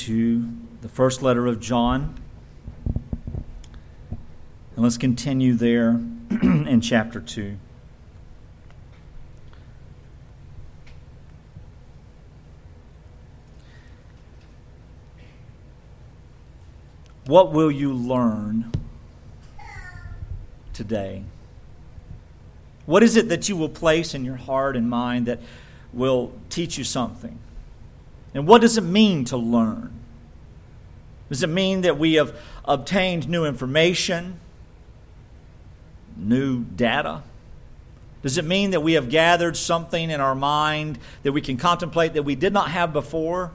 to the first letter of John. And let's continue there in chapter 2. What will you learn today? What is it that you will place in your heart and mind that will teach you something? And what does it mean to learn? Does it mean that we have obtained new information, new data? Does it mean that we have gathered something in our mind that we can contemplate that we did not have before?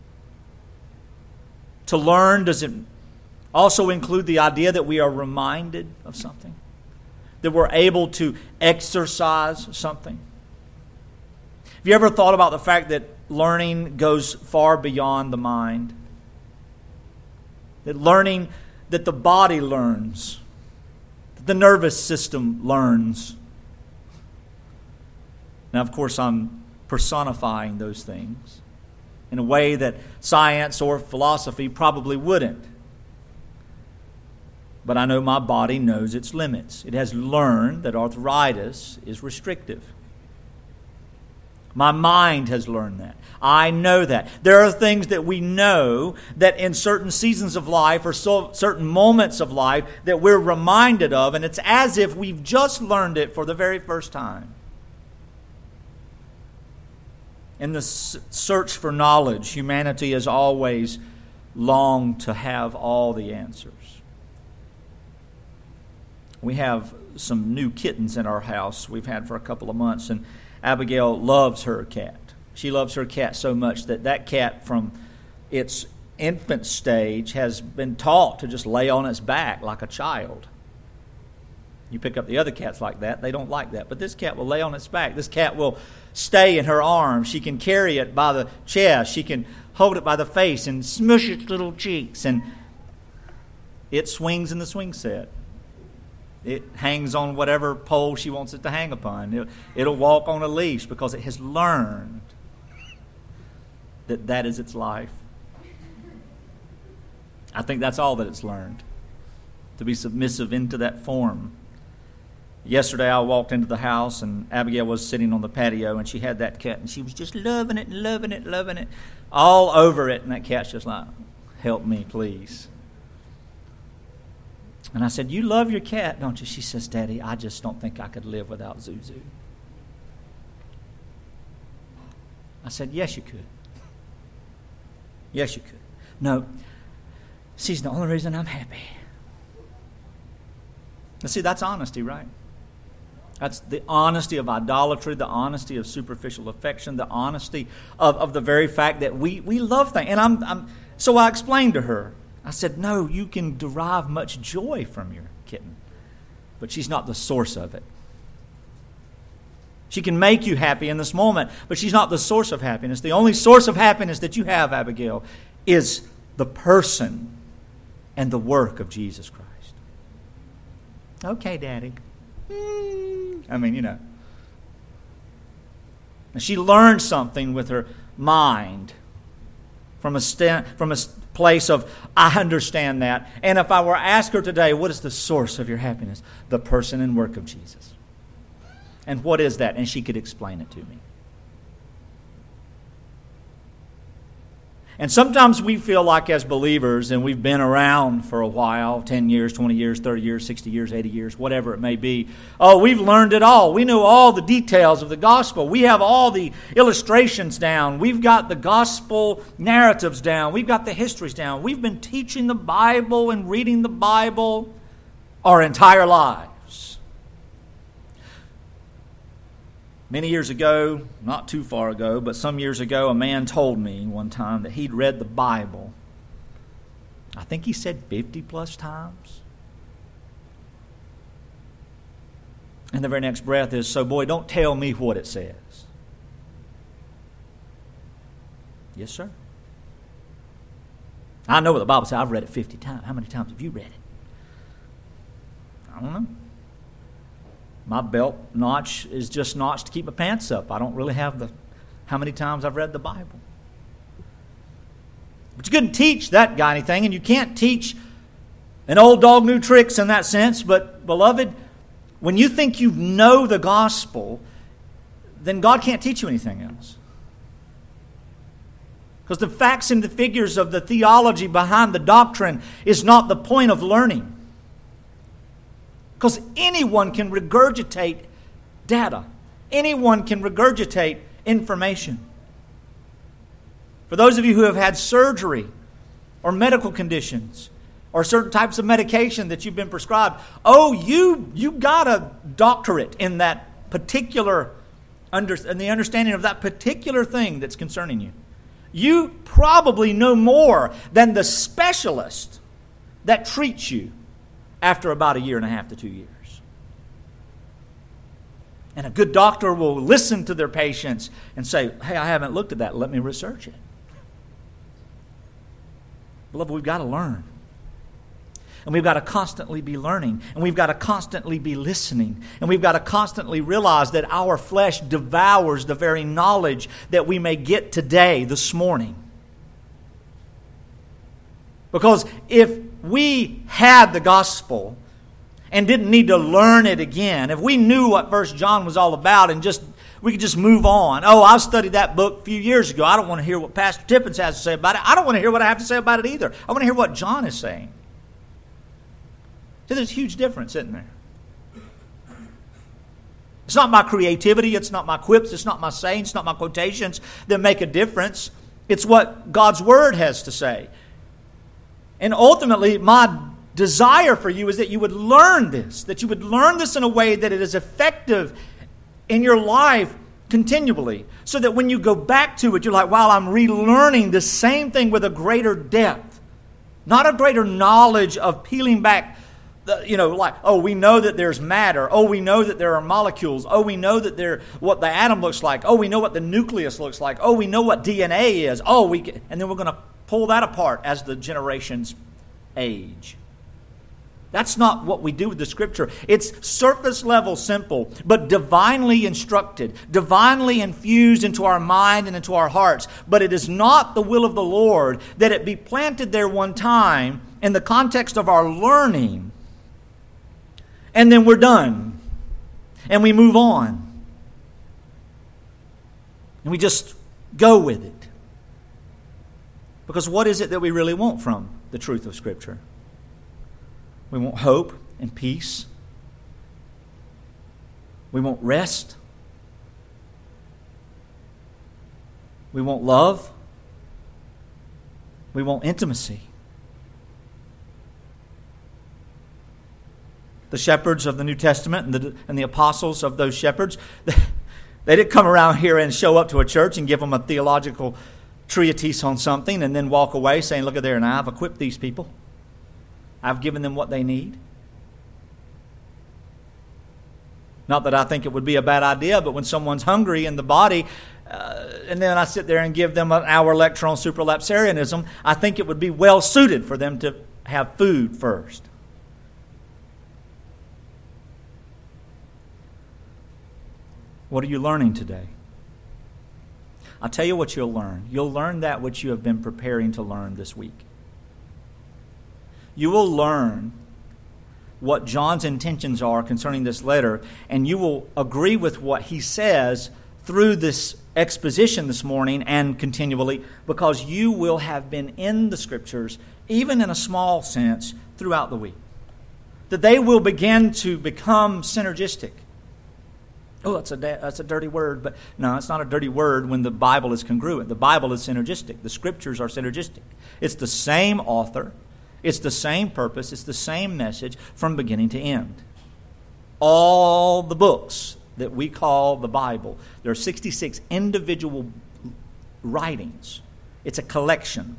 To learn, does it also include the idea that we are reminded of something? That we're able to exercise something? Have you ever thought about the fact that learning goes far beyond the mind? That learning, that the body learns, that the nervous system learns. Now, of course, I'm personifying those things in a way that science or philosophy probably wouldn't. But I know my body knows its limits. It has learned that arthritis is restrictive. My mind has learned that. I know that. There are things that we know that in certain seasons of life or certain moments of life that we're reminded of, and it's as if we've just learned it for the very first time. In the search for knowledge, humanity has always longed to have all the answers. We have some new kittens in our house we've had for a couple of months, and Abigail loves her cat. She loves her cat so much that cat from its infant stage has been taught to just lay on its back like a child. You pick up the other cats like that, they don't like that. But this cat will lay on its back. This cat will stay in her arms. She can carry it by the chest. She can hold it by the face and smush its little cheeks. And it swings in the swing set. It hangs on whatever pole she wants it to hang upon. It'll walk on a leash because it has learned that is its life. I think that's all that it's learned, to be submissive into that form. Yesterday I walked into the house and Abigail was sitting on the patio and she had that cat and she was just loving it, all over it. And that cat's just like, help me, please. And I said, you love your cat, don't you? She says, Daddy, I just don't think I could live without Zuzu. I said, yes, you could. Yes, you could. No, she's the only reason I'm happy. Now, see, that's honesty, right? That's the honesty of idolatry, the honesty of superficial affection, the honesty of the very fact that we love things. And so I explained to her. I said, no, you can derive much joy from your kitten, but she's not the source of it. She can make you happy in this moment, but she's not the source of happiness. The only source of happiness that you have, Abigail, is the person and the work of Jesus Christ. Okay, Daddy. I mean, you know. And she learned something with her mind from a place of, I understand that. And if I were to ask her today, what is the source of your happiness? The person and work of Jesus. And what is that? And she could explain it to me. And sometimes we feel like as believers, and we've been around for a while, 10 years, 20 years, 30 years, 60 years, 80 years, whatever it may be. Oh, we've learned it all. We know all the details of the gospel. We have all the illustrations down. We've got the gospel narratives down. We've got the histories down. We've been teaching the Bible and reading the Bible our entire lives. Many years ago, not too far ago, but some years ago, a man told me one time that he'd read the Bible, I think he said 50 plus times. And the very next breath is, so boy, don't tell me what it says. Yes, sir. I know what the Bible says. I've read it 50 times. How many times have you read it? I don't know. My belt notch is just notched to keep my pants up. I don't really have how many times I've read the Bible. But you couldn't teach that guy anything, and you can't teach an old dog, new tricks in that sense. But, beloved, when you think you know the gospel, then God can't teach you anything else. Because the facts and the figures of the theology behind the doctrine is not the point of learning. Because anyone can regurgitate data. Anyone can regurgitate information. For those of you who have had surgery or medical conditions or certain types of medication that you've been prescribed, you got a doctorate in that particular in the understanding of that particular thing that's concerning you. You probably know more than the specialist that treats you after about 1.5 to 2 years. And a good doctor will listen to their patients and say, hey, I haven't looked at that. Let me research it. Beloved, we've got to learn. And we've got to constantly be learning. And we've got to constantly be listening. And we've got to constantly realize that our flesh devours the very knowledge that we may get today, this morning. Because if we had the gospel and didn't need to learn it again, if we knew what 1 John was all about and we could just move on. Oh, I studied that book a few years ago. I don't want to hear what Pastor Tippins has to say about it. I don't want to hear what I have to say about it either. I want to hear what John is saying. So there's a huge difference, isn't there? It's not my creativity. It's not my quips. It's not my sayings. It's not my quotations that make a difference. It's what God's Word has to say. And ultimately, my desire for you is that you would learn this, that you would learn this in a way that it is effective in your life continually, so that when you go back to it, you're like, wow, I'm relearning the same thing with a greater depth, not a greater knowledge of peeling back, we know that there's matter. Oh, we know that there are molecules. Oh, we know that what the atom looks like. Oh, we know what the nucleus looks like. Oh, we know what DNA is. And then we're going to pull that apart as the generations age. That's not what we do with the Scripture. It's surface level simple, but divinely instructed, divinely infused into our mind and into our hearts. But it is not the will of the Lord that it be planted there one time in the context of our learning, and then we're done, and we move on, and we just go with it. Because what is it that we really want from the truth of Scripture? We want hope and peace. We want rest. We want love. We want intimacy. The shepherds of the New Testament and the apostles of those shepherds, they didn't come around here and show up to a church and give them a theological treatise on something and then walk away saying, look at there, now I've equipped these people. I've given them what they need. Not that I think it would be a bad idea, but when someone's hungry in the body, and then I sit there and give them an hour lecture on supralapsarianism, I think it would be well suited for them to have food first. What are you learning today? I'll tell you what you'll learn. You'll learn that which you have been preparing to learn this week. You will learn what John's intentions are concerning this letter, and you will agree with what he says through this exposition this morning and continually, because you will have been in the Scriptures, even in a small sense, throughout the week. That they will begin to become synergistic. Oh, that's a dirty word, but no, it's not a dirty word when the Bible is congruent. The Bible is synergistic. The Scriptures are synergistic. It's the same author. It's the same purpose. It's the same message from beginning to end. All the books that we call the Bible, there are 66 individual writings. It's a collection.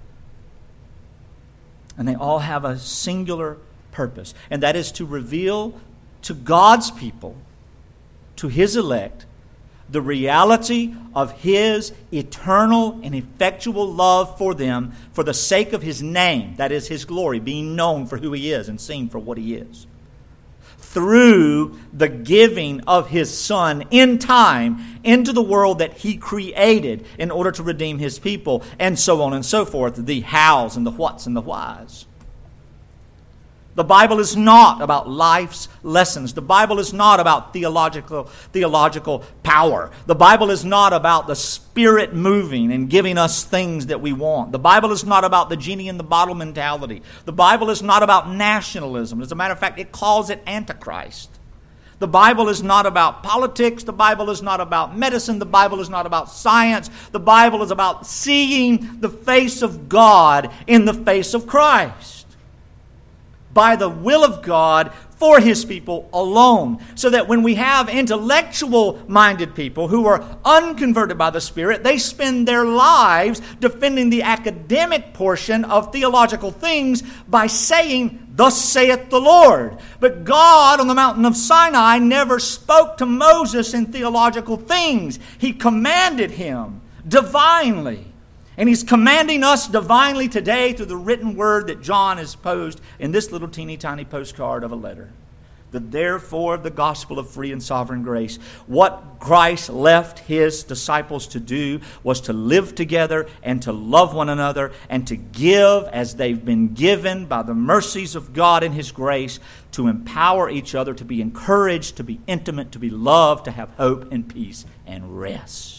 And they all have a singular purpose, and that is to reveal to God's people, to His elect, the reality of His eternal and effectual love for them for the sake of His name, that is His glory, being known for who He is and seen for what He is. through the giving of His Son in time into the world that He created in order to redeem His people, and so on and so forth, the hows and the whats and the whys. The Bible is not about life's lessons. The Bible is not about theological power. The Bible is not about the Spirit moving and giving us things that we want. The Bible is not about the genie in the bottle mentality. The Bible is not about nationalism. As a matter of fact, it calls it Antichrist. The Bible is not about politics. The Bible is not about medicine. The Bible is not about science. The Bible is about seeing the face of God in the face of Christ, by the will of God for His people alone. So that when we have intellectual-minded people who are unconverted by the Spirit, they spend their lives defending the academic portion of theological things by saying, "Thus saith the Lord." But God on the mountain of Sinai never spoke to Moses in theological things. He commanded him divinely. And He's commanding us divinely today through the written word that John has posed in this little teeny tiny postcard of a letter. The therefore of the gospel of free and sovereign grace. What Christ left His disciples to do was to live together and to love one another and to give as they've been given by the mercies of God and His grace, to empower each other, to be encouraged, to be intimate, to be loved, to have hope and peace and rest.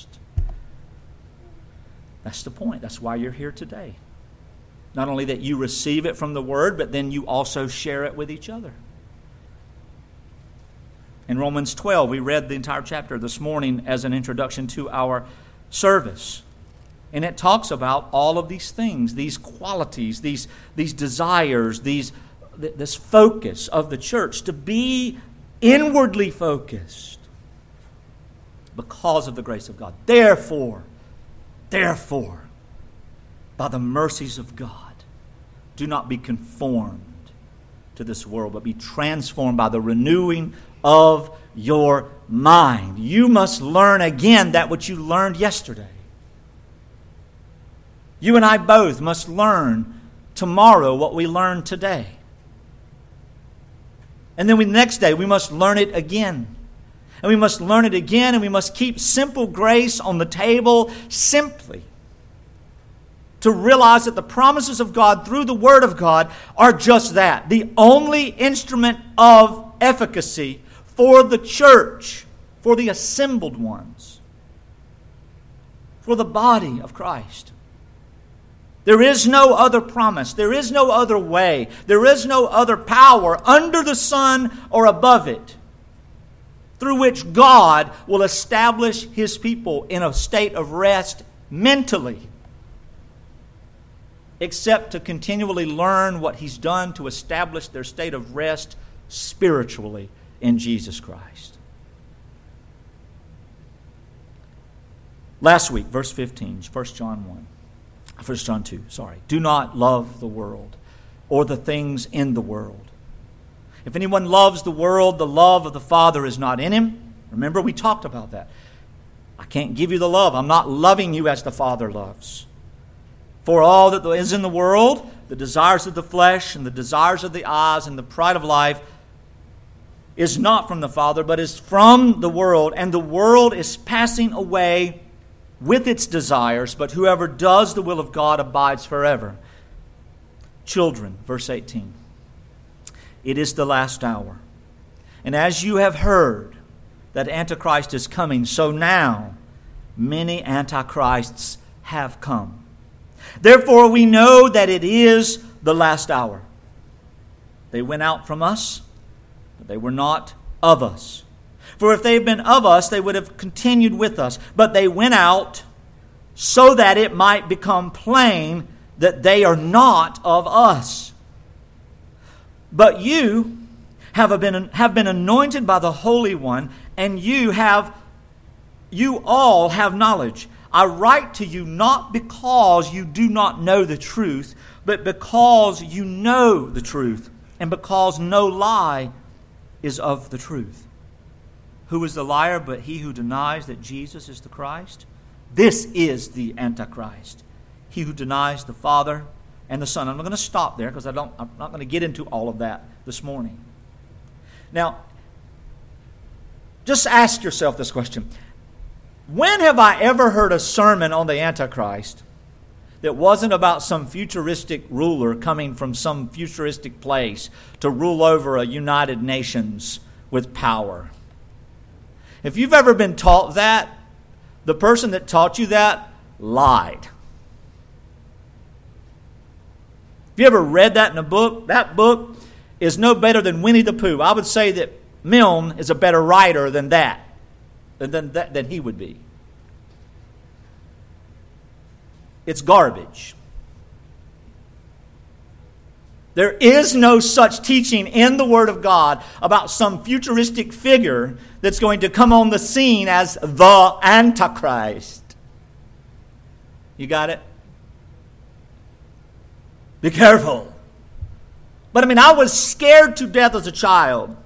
That's the point. That's why you're here today. Not only that you receive it from the Word, but then you also share it with each other. In Romans 12, we read the entire chapter this morning as an introduction to our service. And it talks about all of these things, these qualities, these desires, this focus of the church to be inwardly focused because of the grace of God. Therefore, by the mercies of God, do not be conformed to this world, but be transformed by the renewing of your mind. You must learn again that which you learned yesterday. You and I both must learn tomorrow what we learned today. And then the next day we must learn it again. And we must learn it again, and we must keep simple grace on the table simply to realize that the promises of God through the Word of God are just that, the only instrument of efficacy for the church, for the assembled ones, for the body of Christ. There is no other promise. There is no other way. There is no other power under the sun or above it through which God will establish His people in a state of rest mentally, except to continually learn what He's done to establish their state of rest spiritually in Jesus Christ. Last week, verse 15, 1 John 2, do not love the world or the things in the world. If anyone loves the world, the love of the Father is not in him. Remember, we talked about that. I can't give you the love. I'm not loving you as the Father loves. For all that is in the world, the desires of the flesh and the desires of the eyes and the pride of life, is not from the Father, but is from the world. And the world is passing away with its desires, but whoever does the will of God abides forever. Children, verse 18. It is the last hour. And as you have heard that Antichrist is coming, so now many Antichrists have come. Therefore we know that it is the last hour. They went out from us, but they were not of us. For if they had been of us, they would have continued with us. But they went out so that it might become plain that they are not of us. But you have been anointed by the Holy One, and you all have knowledge. I write to you not because you do not know the truth, but because you know the truth, and because no lie is of the truth. Who is the liar but he who denies that Jesus is the Christ? This is the Antichrist, he who denies the Father and the Son. I'm going to stop there because I'm not going to get into all of that this morning. Now, just ask yourself this question. When have I ever heard a sermon on the Antichrist that wasn't about some futuristic ruler coming from some futuristic place to rule over a United Nations with power? If you've ever been taught that, the person that taught you that lied. If you ever read that in a book, that book is no better than Winnie the Pooh. I would say that Milne is a better writer than than he would be. It's garbage. There is no such teaching in the Word of God about some futuristic figure that's going to come on the scene as the Antichrist. You got it? Be careful. But I was scared to death as a child,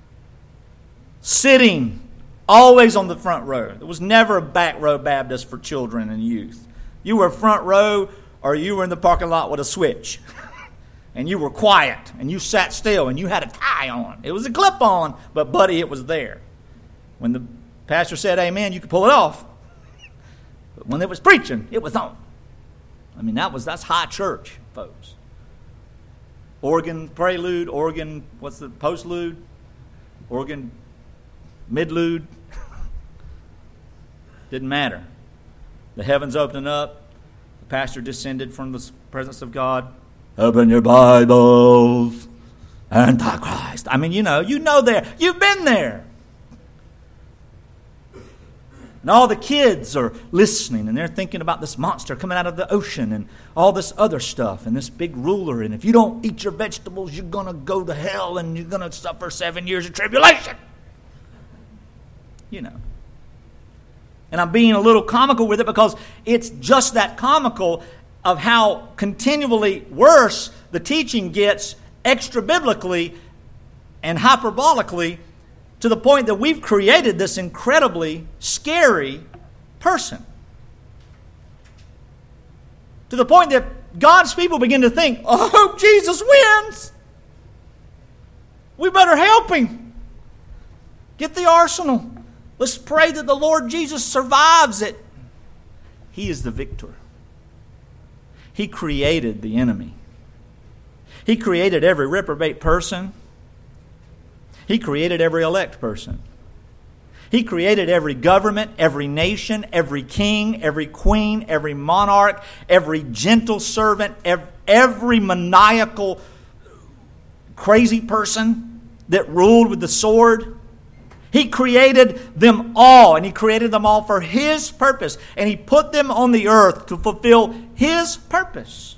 sitting always on the front row. There was never a back row Baptist for children and youth. You were front row or you were in the parking lot with a switch. And you were quiet, and you sat still, and you had a tie on. It was a clip-on, but, buddy, it was there. When the pastor said amen, you could pull it off. But when it was preaching, it was on. That's high church, folks. Organ prelude, organ, what's the postlude? Organ midlude. Didn't matter. The heavens opening up. The pastor descended from the presence of God. Open your Bibles. Antichrist. You know there. You've been there. And all the kids are listening, and they're thinking about this monster coming out of the ocean and all this other stuff, and this big ruler. And if you don't eat your vegetables, you're going to go to hell, and you're going to suffer 7 years of tribulation. And I'm being a little comical with it because it's just that comical of how continually worse the teaching gets extra-biblically and hyperbolically to the point that we've created this incredibly scary person. To the point that God's people begin to think, I hope Jesus wins. We better help him. Get the arsenal. Let's pray that the Lord Jesus survives it. He is the victor. He created the enemy. He created every reprobate person. He created every elect person. He created every government, every nation, every king, every queen, every monarch, every gentle servant, every maniacal, crazy person that ruled with the sword. He created them all, and He created them all for His purpose. And He put them on the earth to fulfill His purpose.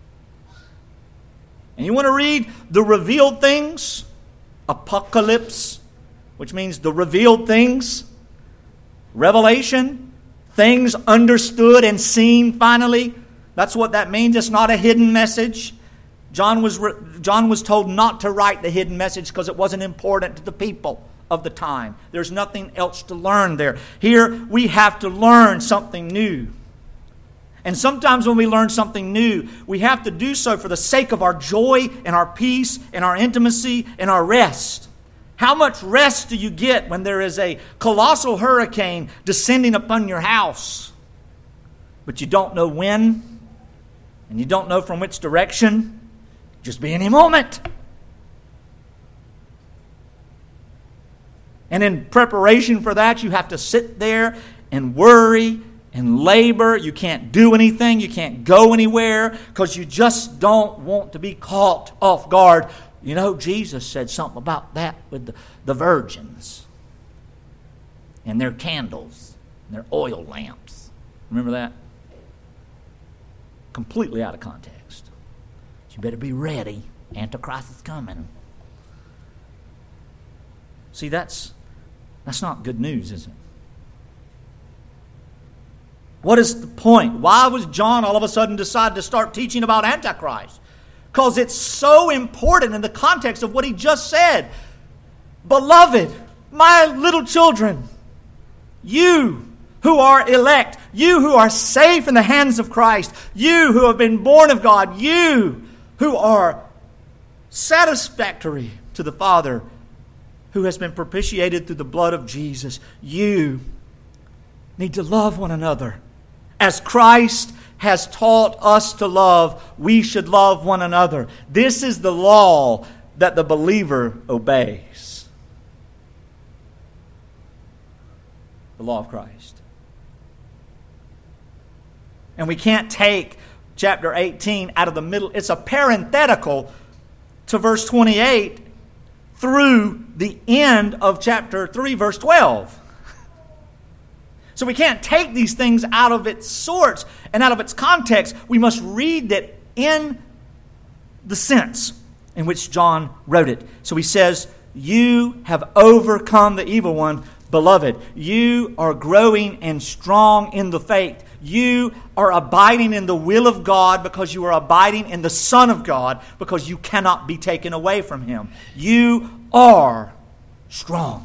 And you want to read the revealed things? Apocalypse, which means the revealed things. Revelation, things understood and seen finally. That's what that means. It's not a hidden message. John was told not to write the hidden message because it wasn't important to the people of the time. There's nothing else to learn there. Here we have to learn something new. And sometimes when we learn something new, we have to do so for the sake of our joy and our peace and our intimacy and our rest. How much rest do you get when there is a colossal hurricane descending upon your house, but you don't know when and you don't know from which direction? Just be any moment. And in preparation for that, you have to sit there and worry and labor. You can't do anything. You can't go anywhere because you just don't want to be caught off guard. Jesus said something about that with the virgins and their candles and their oil lamps. Remember that? Completely out of context. You better be ready. Antichrist is coming. See, that's not good news, is it? What is the point? Why was John all of a sudden decide to start teaching about Antichrist? Because it's so important in the context of what he just said. Beloved, my little children, you who are elect, you who are safe in the hands of Christ, you who have been born of God, you who are satisfactory to the Father, who has been propitiated through the blood of Jesus, you need to love one another. As Christ has taught us to love, we should love one another. This is the law that the believer obeys. The law of Christ. And we can't take chapter 18 out of the middle. It's a parenthetical to verse 28 through the end of chapter 3, verse 12. So we can't take these things out of its source and out of its context. We must read that in the sense in which John wrote it. So he says, you have overcome the evil one. Beloved, you are growing and strong in the faith. You are abiding in the will of God because you are abiding in the Son of God, because you cannot be taken away from Him. You are strong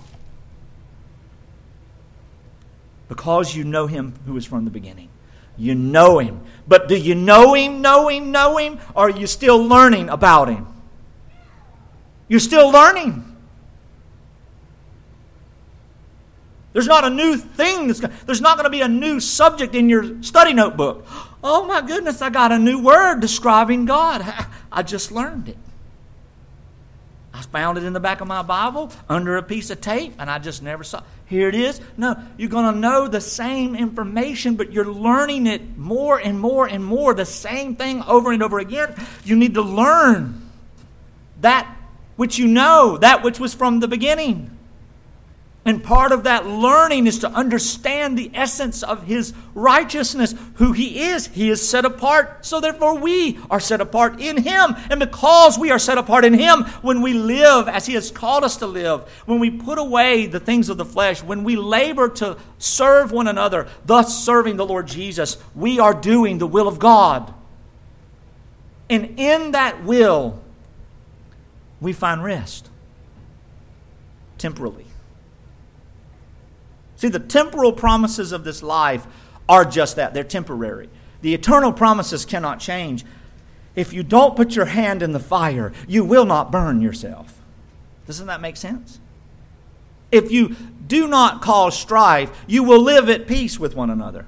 because you know Him who is from the beginning. You know Him. But do you know Him, or are you still learning about Him? You're still learning. There's not a new thing. There's not going to be a new subject in your study notebook. Oh my goodness, I got a new word describing God. I just learned it. I found it in the back of my Bible under a piece of tape, and I just never saw it. Here it is. No, you're going to know the same information, but you're learning it more and more and more, the same thing over and over again. You need to learn that which you know, that which was from the beginning. And part of that learning is to understand the essence of His righteousness, who He is. He is set apart, so therefore we are set apart in Him. And because we are set apart in Him, when we live as He has called us to live, when we put away the things of the flesh, when we labor to serve one another, thus serving the Lord Jesus, we are doing the will of God. And in that will, we find rest, temporally. See, the temporal promises of this life are just that. They're temporary. The eternal promises cannot change. If you don't put your hand in the fire, you will not burn yourself. Doesn't that make sense? If you do not cause strife, you will live at peace with one another.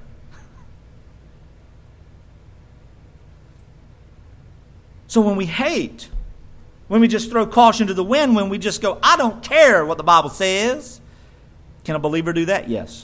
So when we hate, when we just throw caution to the wind, when we just go, I don't care what the Bible says, can a believer do that? Yes.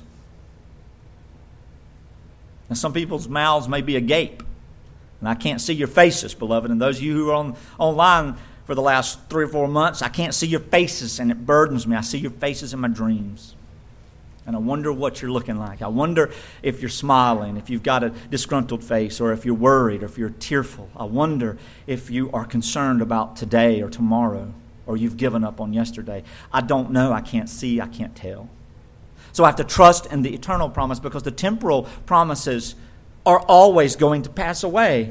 And some people's mouths may be agape. And I can't see your faces, beloved. And those of you who are online for the last 3 or 4 months, I can't see your faces, and it burdens me. I see your faces in my dreams. And I wonder what you're looking like. I wonder if you're smiling, if you've got a disgruntled face, or if you're worried, or if you're tearful. I wonder if you are concerned about today or tomorrow, or you've given up on yesterday. I don't know. I can't see. I can't tell. So I have to trust in the eternal promise, because the temporal promises are always going to pass away.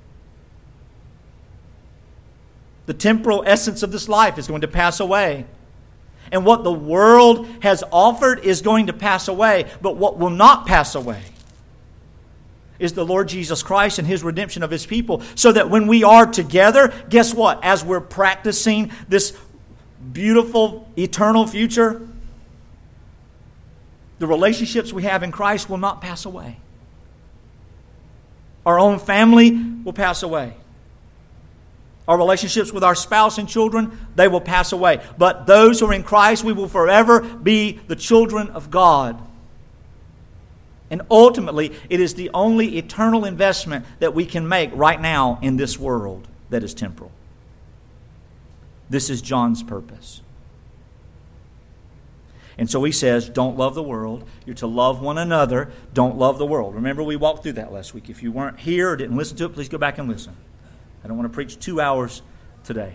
The temporal essence of this life is going to pass away. And what the world has offered is going to pass away. But what will not pass away is the Lord Jesus Christ and His redemption of His people. So that when we are together, guess what? As we're practicing this beautiful eternal future, the relationships we have in Christ will not pass away. Our own family will pass away. Our relationships with our spouse and children, they will pass away. But those who are in Christ, we will forever be the children of God. And ultimately, it is the only eternal investment that we can make right now in this world that is temporal. This is John's purpose. And so he says, don't love the world. You're to love one another. Don't love the world. Remember, we walked through that last week. If you weren't here or didn't listen to it, please go back and listen. I don't want to preach 2 hours today.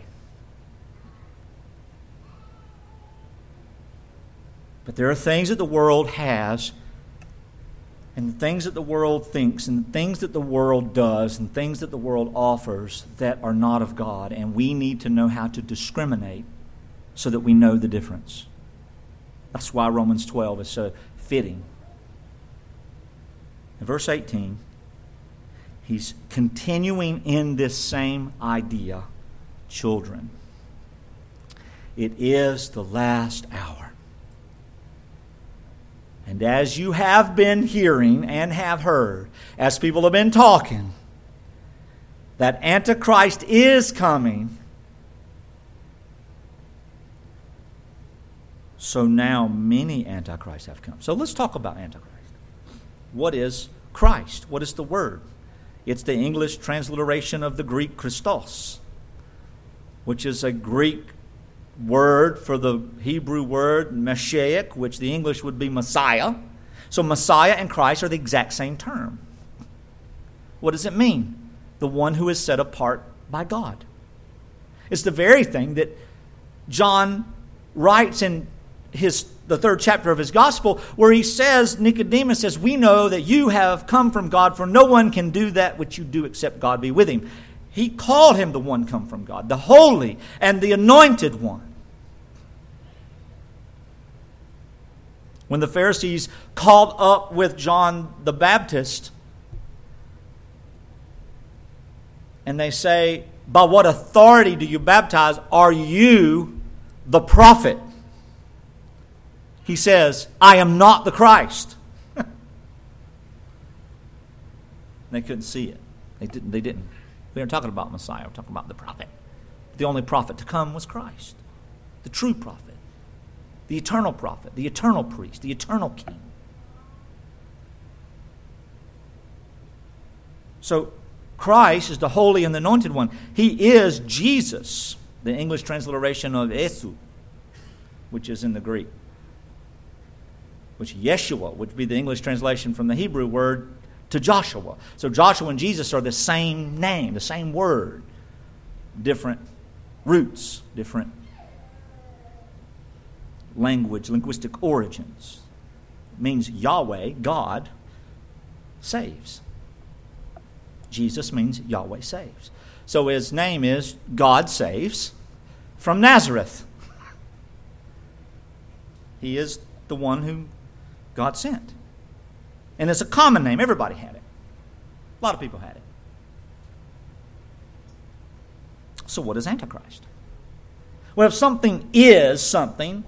But there are things that the world has, and the things that the world thinks, and the things that the world does, and things that the world offers that are not of God. And we need to know how to discriminate so that we know the difference. That's why Romans 12 is so fitting. In verse 18, he's continuing in this same idea. Children, It is the last hour. And as you have been hearing and have heard, as people have been talking, that Antichrist is coming, so now many Antichrists have come. So let's talk about Antichrist. What is Christ? What is the word? It's the English transliteration of the Greek Christos, which is a Greek word for the Hebrew word Mashiach, which the English would be Messiah. So Messiah and Christ are the exact same term. What does it mean? The one who is set apart by God. It's the very thing that John writes in the 3rd chapter of his gospel, where he says, Nicodemus says, we know that you have come from God, for no one can do that which you do except God be with him. He called him the one come from God, the holy and the anointed one. When the Pharisees called up with John the Baptist, and they say, by what authority do you baptize? Are you the prophet? He says, I am not the Christ. They couldn't see it. They didn't. We aren't talking about Messiah. We're talking about the prophet. The only prophet to come was Christ. The true prophet. The eternal prophet. The eternal priest. The eternal king. So Christ is the holy and the anointed one. He is Jesus, the English transliteration of Yesu, which is in the Greek. Which Yeshua would be the English translation from the Hebrew word to Joshua. So Joshua and Jesus are the same name, the same word. Different roots, different linguistic origins. It means Yahweh, God, saves. Jesus means Yahweh saves. So his name is God saves from Nazareth. He is the one who God sent. And it's a common name. Everybody had it. A lot of people had it. So what is Antichrist? Well, if something is something,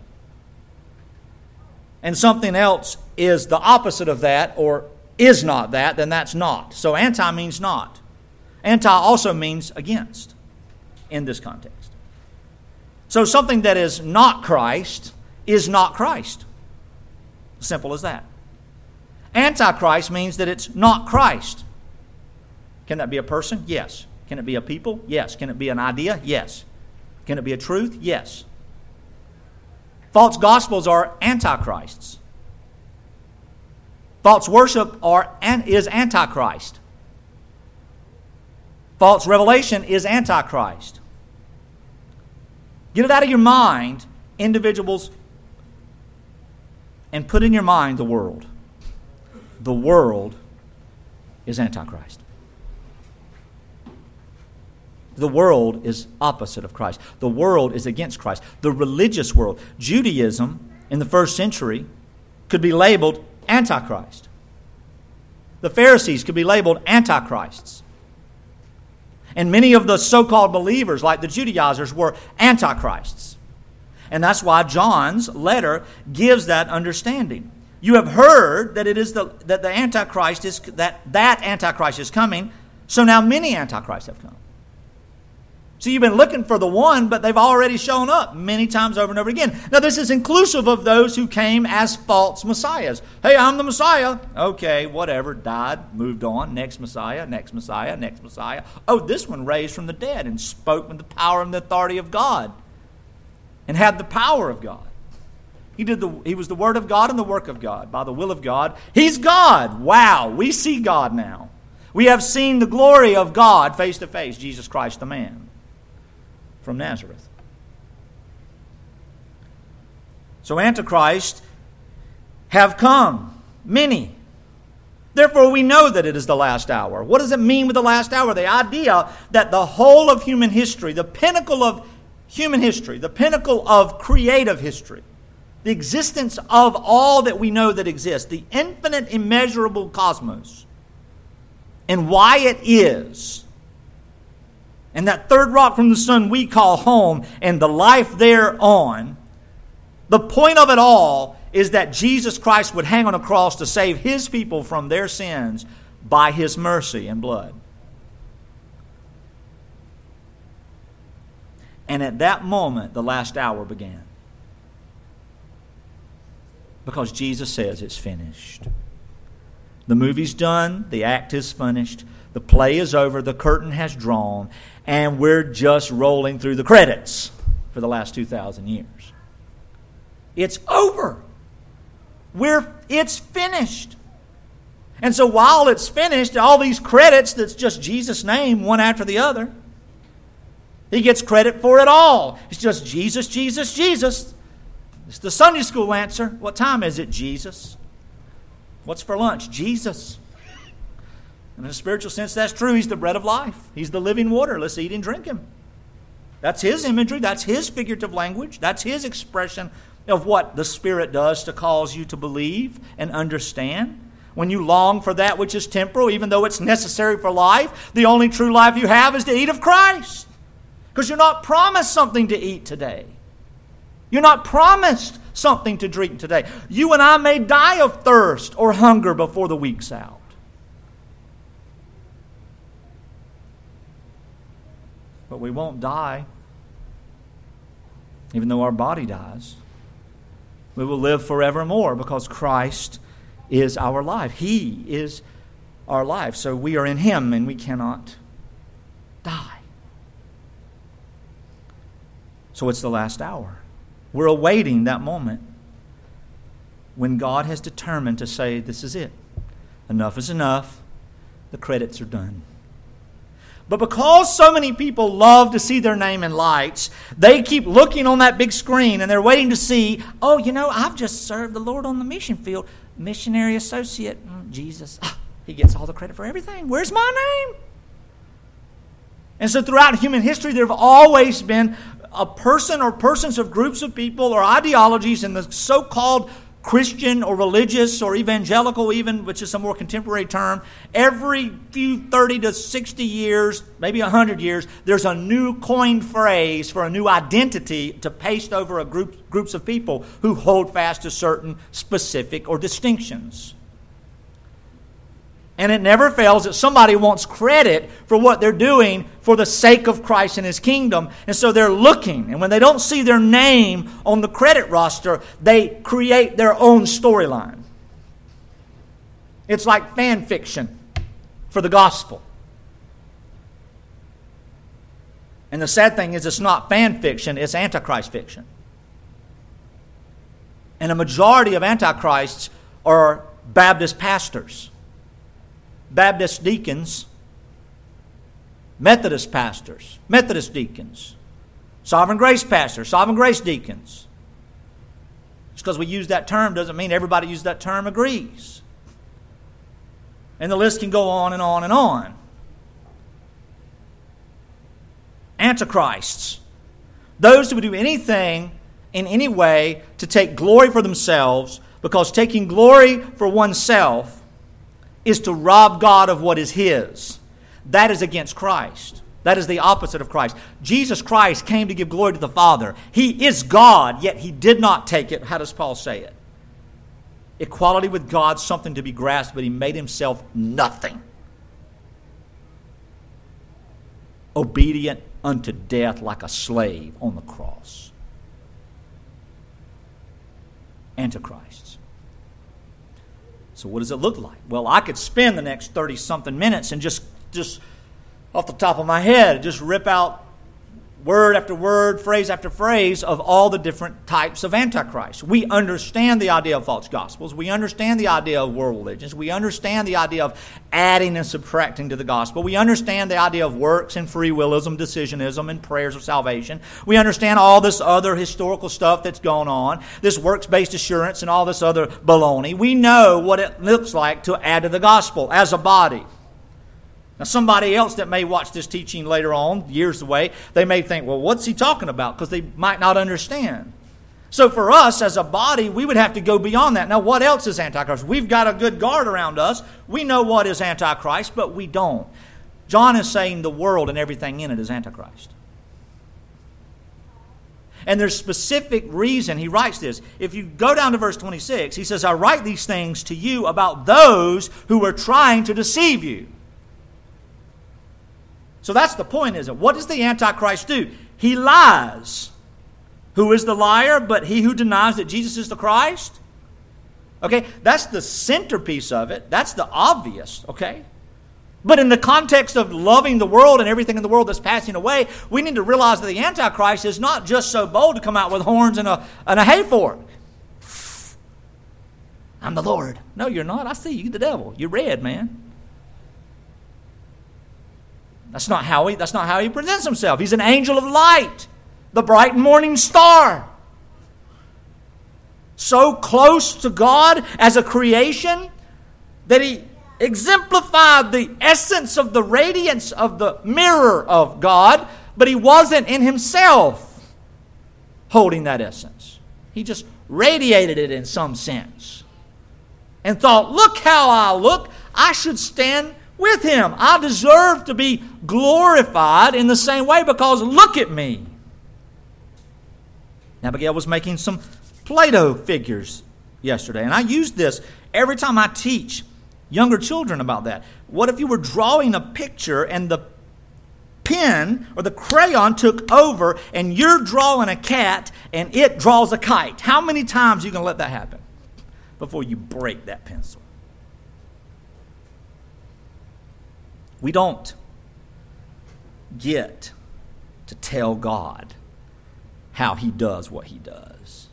and something else is the opposite of that, or is not that, then that's not. So anti means not. Anti also means against in this context. So something that is not Christ is not Christ. Simple as that. Antichrist means that it's not Christ. Can that be a person? Yes. Can it be a people? Yes. Can it be an idea? Yes. Can it be a truth? Yes. False gospels are antichrists. False worship is antichrist. False revelation is antichrist. Get it out of your mind, individuals, and put in your mind the world. The world is Antichrist. The world is opposite of Christ. The world is against Christ. The religious world, Judaism in the first century, could be labeled Antichrist. The Pharisees could be labeled Antichrists. And many of the so-called believers, like the Judaizers, were Antichrists. And that's why John's letter gives that understanding. You have heard that it is that the Antichrist is that Antichrist is coming. So now many Antichrists have come. So you've been looking for the one, but they've already shown up many times over and over again. Now this is inclusive of those who came as false messiahs. Hey, I'm the Messiah. Okay, whatever. Died, moved on. Next Messiah, next Messiah, next Messiah. Oh, this one raised from the dead and spoke with the power and the authority of God. And had the power of God. He was the Word of God and the work of God. By the will of God, He's God. Wow, we see God now. We have seen the glory of God face to face, Jesus Christ the man from Nazareth. So Antichrist have come, many. Therefore we know that it is the last hour. What does it mean with the last hour? The idea that the whole of human history, the pinnacle of human history, the pinnacle of creative history, the existence of all that we know that exists, the infinite, immeasurable cosmos, and why it is, And that third rock from the sun we call home, and the life thereon, the point of it all is that Jesus Christ would hang on a cross to save His people from their sins by His mercy and blood. And at that moment, the last hour began. Because Jesus says it's finished. The movie's done. The act is finished. The play is over. The curtain has drawn. And we're just rolling through the credits for the last 2,000 years. It's over. It's finished. And so while it's finished, all these credits that's just Jesus' name, one after the other, He gets credit for it all. It's just Jesus, Jesus, Jesus. It's the Sunday school answer. What time is it, Jesus? What's for lunch? Jesus. And in a spiritual sense, that's true. He's the bread of life. He's the living water. Let's eat and drink Him. That's His imagery. That's His figurative language. That's His expression of what the Spirit does to cause you to believe and understand. When you long for that which is temporal, even though it's necessary for life, the only true life you have is to eat of Christ. Because you're not promised something to eat today. You're not promised something to drink today. You and I may die of thirst or hunger before the week's out. But we won't die, even though our body dies. We will live forevermore because Christ is our life. He is our life. So we are in Him and we cannot die. So it's the last hour. We're awaiting that moment when God has determined to say, this is it. Enough is enough. The credits are done. But because so many people love to see their name in lights, they keep looking on that big screen and they're waiting to see, oh, I've just served the Lord on the mission field. Missionary associate, Jesus. He gets all the credit for everything. Where's my name? And so throughout human history, there have always been a person or persons of groups of people or ideologies in the so-called Christian or religious or evangelical even, which is a more contemporary term, every few 30 to 60 years, maybe 100 years, there's a new coined phrase for a new identity to paste over groups of people who hold fast to certain specific or distinctions. And it never fails that somebody wants credit for what they're doing for the sake of Christ and His kingdom. And so they're looking. And when they don't see their name on the credit roster, they create their own storyline. It's like fan fiction for the gospel. And the sad thing is it's not fan fiction, it's Antichrist fiction. And a majority of Antichrists are Baptist pastors, Baptist deacons, Methodist pastors, Methodist deacons, Sovereign Grace pastors, Sovereign Grace deacons. Just because we use that term doesn't mean everybody who uses that term agrees. And the list can go on and on and on. Antichrists, those who would do anything in any way to take glory for themselves, because taking glory for oneself is to rob God of what is His. That is against Christ. That is the opposite of Christ. Jesus Christ came to give glory to the Father. He is God, yet He did not take it. How does Paul say it? Equality with God, something to be grasped, but He made Himself nothing. Obedient unto death like a slave on the cross. Antichrists. So what does it look like? Well, I could spend the next 30-something minutes and just off the top of my head, just rip out word after word, phrase after phrase of all the different types of Antichrist. We understand the idea of false gospels. We understand the idea of world religions. We understand the idea of adding and subtracting to the gospel. We understand the idea of works and free willism, decisionism, and prayers of salvation. We understand all this other historical stuff that's going on, this works-based assurance and all this other baloney. We know what it looks like to add to the gospel as a body. Now, somebody else that may watch this teaching later on, years away, they may think, well, what's he talking about? Because they might not understand. So for us as a body, we would have to go beyond that. Now, what else is Antichrist? We've got a good guard around us. We know what is Antichrist, but we don't. John is saying the world and everything in it is Antichrist. And there's specific reason he writes this. If you go down to verse 26, he says, I write these things to you about those who are trying to deceive you. So that's the point, isn't it? What does the Antichrist do? He lies. Who is the liar but he who denies that Jesus is the Christ? Okay, that's the centerpiece of it. That's the obvious, okay? But in the context of loving the world and everything in the world that's passing away, we need to realize that the Antichrist is not just so bold to come out with horns and a hay fork. I'm the Lord. No, you're not. I see you, the devil. You're red, man. That's not how he presents himself. He's an angel of light, the bright and morning star. So close to God as a creation that he exemplified the essence of the radiance of the mirror of God, but he wasn't in himself holding that essence. He just radiated it in some sense and thought, look how I look. I should stand with him. I deserve to be glorified in the same way because look at me. Abigail was making some Play-Doh figures yesterday, and I use this every time I teach younger children about that. What if you were drawing a picture and the pen or the crayon took over and you're drawing a cat and it draws a kite? How many times are you going to let that happen before you break that pencil? We don't get to tell God how he does what he does.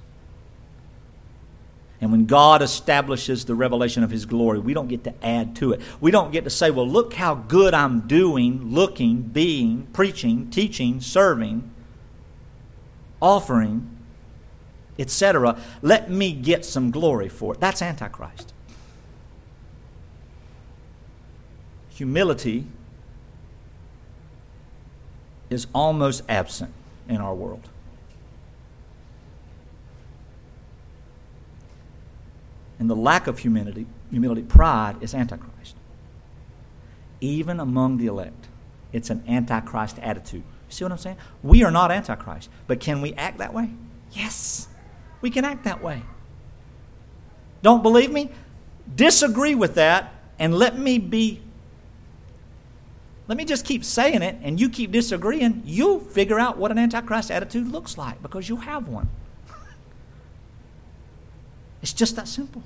And when God establishes the revelation of his glory, we don't get to add to it. We don't get to say, well, look how good I'm doing, looking, being, preaching, teaching, serving, offering, etc. Let me get some glory for it. That's Antichrist. Humility is almost absent in our world. And the lack of humility, pride, is Antichrist. Even among the elect, it's an Antichrist attitude. See what I'm saying? We are not Antichrist, but can we act that way? Yes, we can act that way. Don't believe me? Disagree with that, and let me just keep saying it, and you keep disagreeing. You'll figure out what an Antichrist attitude looks like because you'll have one. It's just that simple.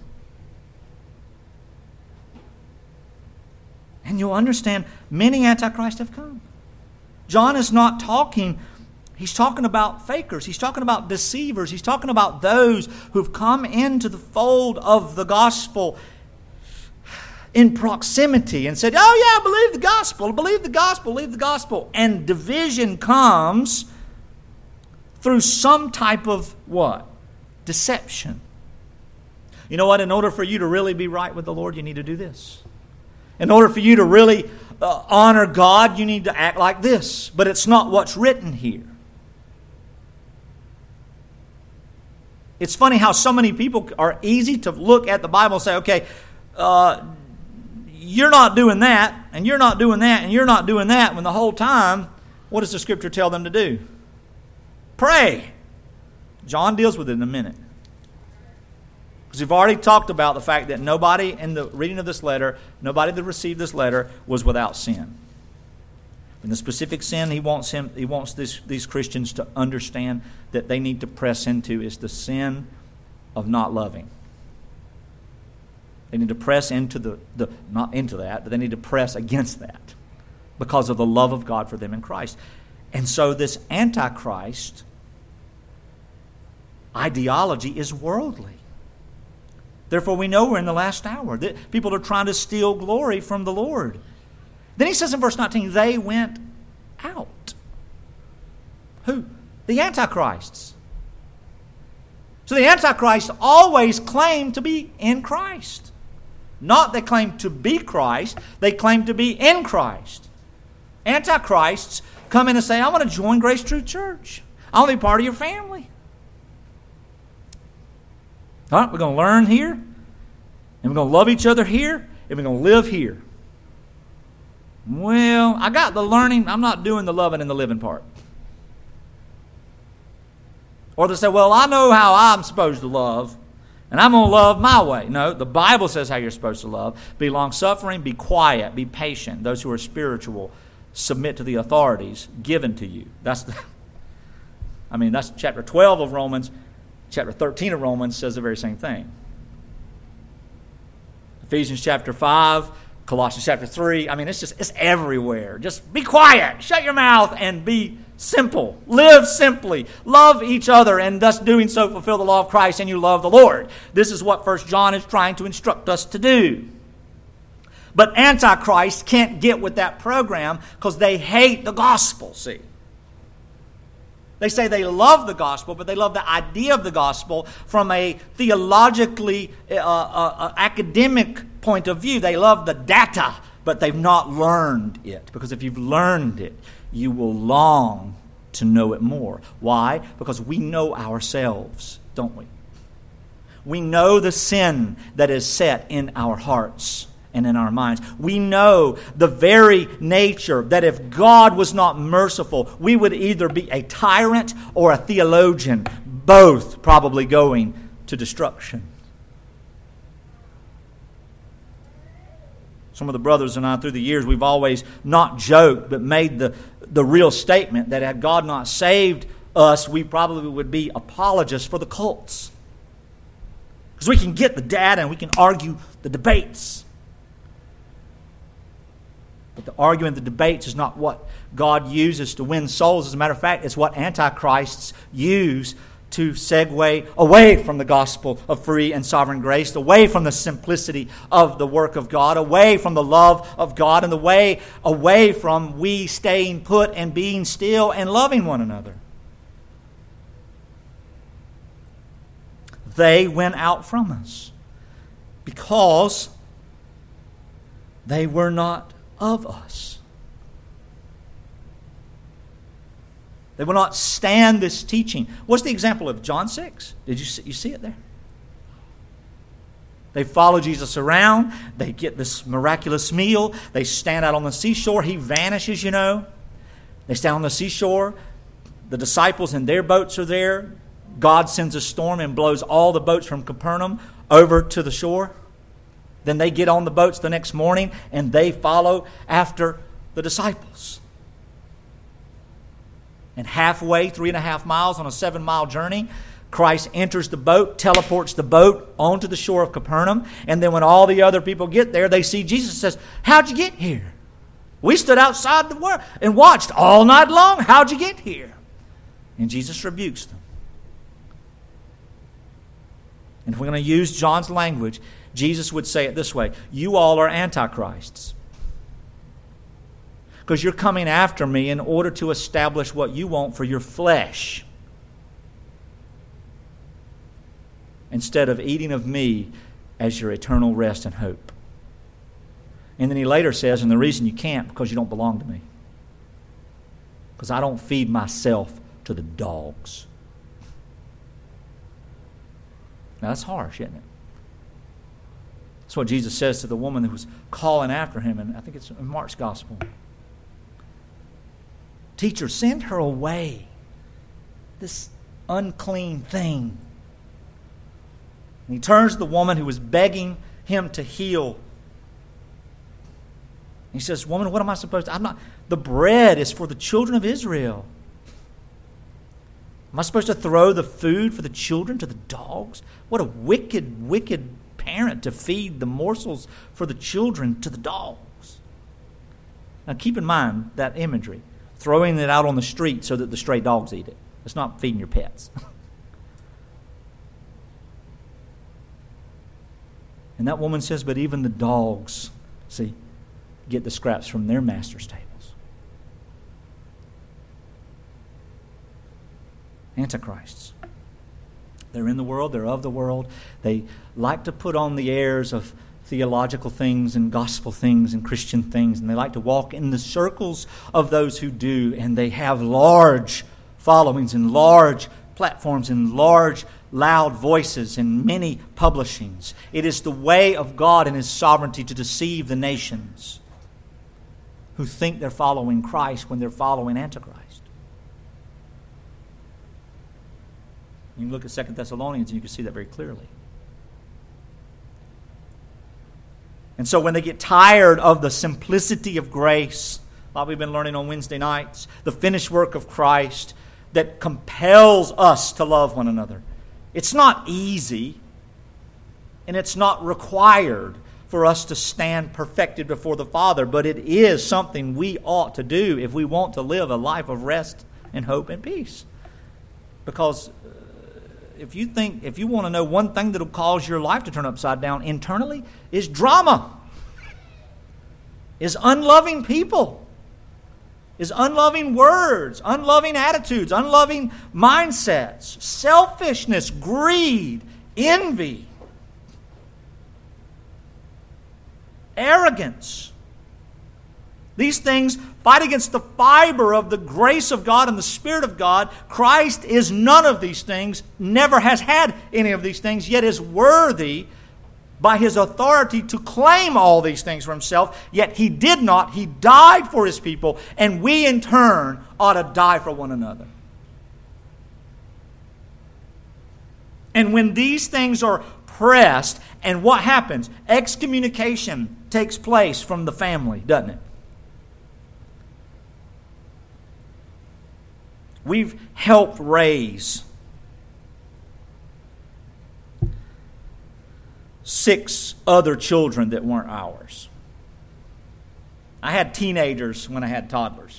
And you'll understand many antichrists have come. John is not talking, he's talking about fakers. He's talking about deceivers. He's talking about those who've come into the fold of the gospel in proximity and said, oh yeah, believe the gospel, believe the gospel, believe the gospel. And division comes through some type of what? Deception. You know what? In order for you to really be right with the Lord, you need to do this. In order for you to really honor God, you need to act like this. But it's not what's written here. It's funny how so many people are easy to look at the Bible and say, okay, you're not doing that, and you're not doing that, and you're not doing that, when the whole time, what does the Scripture tell them to do? Pray. John deals with it in a minute. Because we've already talked about the fact that nobody in the reading of this letter, nobody that received this letter was without sin. And the specific sin he wants these Christians to understand that they need to press into is the sin of not loving. They need to press into not into that, but they need to press against that because of the love of God for them in Christ. And so this Antichrist ideology is worldly. Therefore, we know we're in the last hour. People are trying to steal glory from the Lord. Then he says in verse 19, they went out. Who? The Antichrists. So the Antichrists always claim to be in Christ. Not they claim to be Christ, they claim to be in Christ. Antichrists come in and say, I want to join Grace Truth Church. I want to be part of your family. All right, we're going to learn here, and we're going to love each other here, and we're going to live here. Well, I got the learning. I'm not doing the loving and the living part. Or they say, well, I know how I'm supposed to love, and I'm going to love my way. No, the Bible says how you're supposed to love. Be long-suffering, be quiet, be patient. Those who are spiritual submit to the authorities given to you. That's chapter 12 of Romans. Chapter 13 of Romans says the very same thing. Ephesians chapter 5, Colossians chapter 3. It's everywhere. Just be quiet, shut your mouth, and be simple. Live simply. Love each other, and thus doing so fulfill the law of Christ, and you love the Lord. This is what 1 John is trying to instruct us to do. But Antichrist can't get with that program because they hate the gospel, see. They say they love the gospel, but they love the idea of the gospel from a theologically academic point of view. They love the data, but they've not learned it. Because if you've learned it, you will long to know it more. Why? Because we know ourselves, don't we? We know the sin that is set in our hearts and in our minds. We know the very nature that if God was not merciful, we would either be a tyrant or a theologian, both probably going to destruction. Some of the brothers and I, through the years, we've always not joked, but made the real statement that had God not saved us, we probably would be apologists for the cults. Because we can get the data and we can argue the debates. But the arguing, the debates is not what God uses to win souls. As a matter of fact, it's what antichrists use to segue away from the gospel of free and sovereign grace, away from the simplicity of the work of God, away from the love of God, and the way away from we staying put and being still and loving one another. They went out from us because they were not of us. They will not stand this teaching. What's the example of John 6? Did you see it there? They follow Jesus around. They get this miraculous meal. They stand out on the seashore. He vanishes, you know. They stand on the seashore. The disciples and their boats are there. God sends a storm and blows all the boats from Capernaum over to the shore. Then they get on the boats the next morning and they follow after the disciples. And halfway, 3.5 miles on a 7-mile journey, Christ enters the boat, teleports the boat onto the shore of Capernaum. And then when all the other people get there, they see Jesus and says, "How'd you get here? We stood outside the world and watched all night long. How'd you get here?" And Jesus rebukes them. And if we're going to use John's language, Jesus would say it this way: you all are antichrists. Because you're coming after me in order to establish what you want for your flesh, instead of eating of me as your eternal rest and hope. And then he later says, and the reason you can't, because you don't belong to me. Because I don't feed myself to the dogs. Now that's harsh, isn't it? That's what Jesus says to the woman who was calling after him, and I think it's in Mark's Gospel. "Teacher, send her away, this unclean thing." And he turns to the woman who was begging him to heal. He says, "Woman, what am I supposed to? The bread is for the children of Israel. Am I supposed to throw the food for the children to the dogs? What a wicked, wicked parent to feed the morsels for the children to the dogs." Now keep in mind that imagery. Throwing it out on the street so that the stray dogs eat it. It's not feeding your pets. And that woman says, "But even the dogs, see, get the scraps from their master's tables." Antichrists. They're in the world, they're of the world. They like to put on the airs of theological things and gospel things and Christian things, and they like to walk in the circles of those who do, and they have large followings and large platforms and large loud voices and many publishings. It is the way of God and His sovereignty to deceive the nations. who think they're following Christ when they're following Antichrist. You can look at 2 Thessalonians and you can see that very clearly. And so when they get tired of the simplicity of grace, like we've been learning on Wednesday nights, the finished work of Christ that compels us to love one another. It's not easy, and it's not required for us to stand perfected before the Father, but it is something we ought to do if we want to live a life of rest and hope and peace. Because if you want to know one thing that will cause your life to turn upside down internally, is drama, is unloving people, is unloving words, unloving attitudes, unloving mindsets, selfishness, greed, envy, arrogance. These things fight against the fiber of the grace of God and the Spirit of God. Christ is none of these things, never has had any of these things, yet is worthy by His authority to claim all these things for Himself. Yet He did not. He died for His people, and we in turn ought to die for one another. And when these things are pressed, and what happens? Excommunication takes place from the family, doesn't it? We've helped raise 6 other children that weren't ours. I had teenagers when I had toddlers.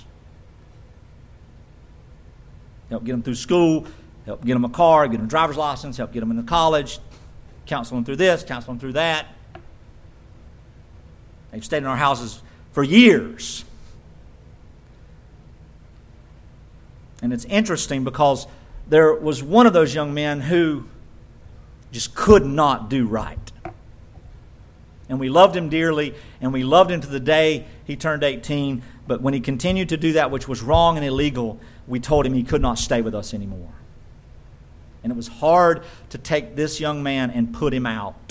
Help get them through school, help get them a car, get them a driver's license, help get them into college, counsel them through this, counsel them through that. They've stayed in our houses for years. And it's interesting because there was one of those young men who just could not do right. And we loved him dearly, and we loved him to the day he turned 18. But when he continued to do that which was wrong and illegal, we told him he could not stay with us anymore. And it was hard to take this young man and put him out.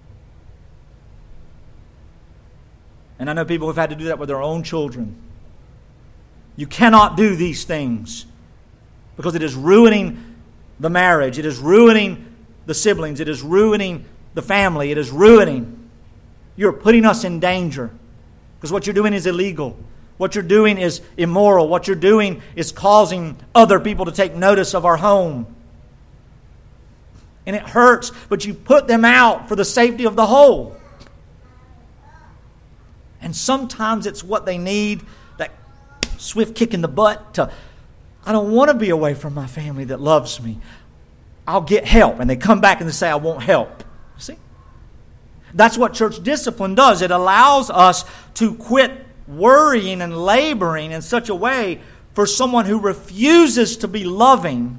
And I know people have had to do that with their own children. You cannot do these things because it is ruining the marriage. It is ruining the siblings. It is ruining the family. It is ruining. You're putting us in danger because what you're doing is illegal. What you're doing is immoral. What you're doing is causing other people to take notice of our home. And it hurts, but you put them out for the safety of the whole. And sometimes it's what they need, that swift kick in the butt to, I don't want to be away from my family that loves me. I'll get help. And they come back and they say, I won't help. See? That's what church discipline does. It allows us to quit worrying and laboring in such a way for someone who refuses to be loving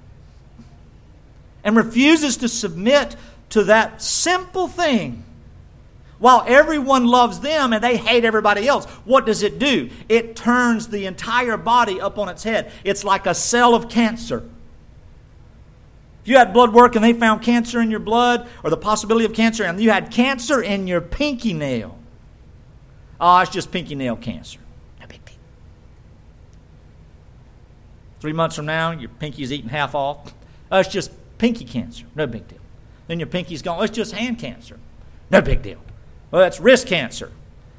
and refuses to submit to that simple thing. While everyone loves them and they hate everybody else, what does it do? It turns the entire body up on its head. It's like a cell of cancer. If you had blood work and they found cancer in your blood, or the possibility of cancer, and you had cancer in your pinky nail, oh, it's just pinky nail cancer. No big deal. 3 months from now, your pinky's eaten half off. Oh, it's just pinky cancer. No big deal. Then your pinky's gone. Oh, it's just hand cancer. No big deal. Well, that's wrist cancer.